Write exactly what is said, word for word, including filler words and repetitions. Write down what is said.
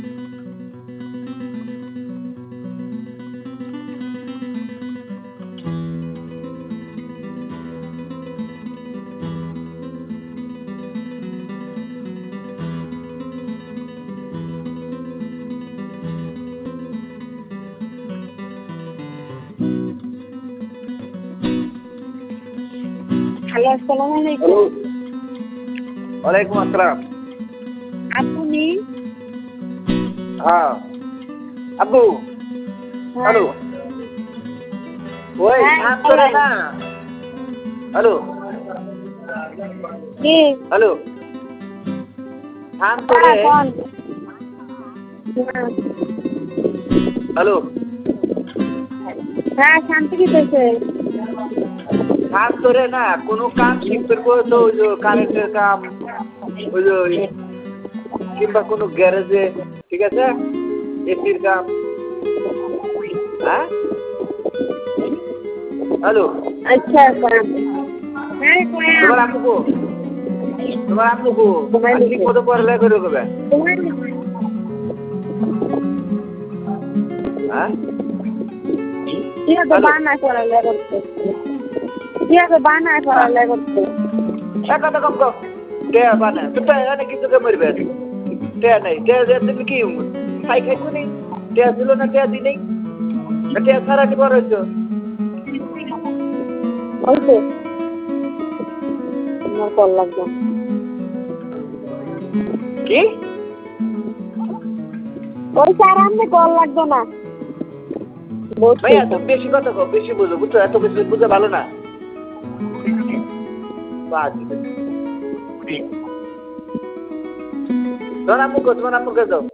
Hello, আসসালামু আলাইকুম। ওয়ালাইকুম আসসালাম। আপনি? হ্যাঁ আব্বু। হ্যালো। ওই কাম করে না। হ্যালো। জি। হ্যালো। কাম করে। হ্যালো। হ্যাঁ, শান্তি দিতেছে। কাম করে না, কোনো কাম শিখতে করে তো ওই যে কারেন্টের কাম, ওই যে কিংবা কোনো গ্যারেজে, ঠিক আছে, এসির কাম। হ্যাঁ হ্যালো। আচ্ছা আচ্ছা। হ্যাঁ, তোমার আম্মু কো? তোমার আম্মু কো? ঠিক মতো পড়ালেখা করে দেবে। হ্যাঁ কিভাবে বানায় পড়ালেখা করতে? কিভাবে বানায় পড়ালেখা করতে? এক কথা কম কম। টেয়া বানা তো এখানে কিছু কে মরবে। টেয়া নাই, টেয়া দিয়ে তুমি কি খাই খাইছো নেই? টেয়া ছিল না, টেয়া দি নেই। টেয়া সারা কি বড় হয়েছো? হয়েছে? আমার কল লাগবে। কি? ওই স্যার আমাদের কল লাগবে না। ভাইয়া তুমি বেশি কথা কও, বেশি বুঝো, বুঝছো? এত বেশি বুঝে ভালো না। তোমার আম্মু কো? তোমার আম্মুকে দাও।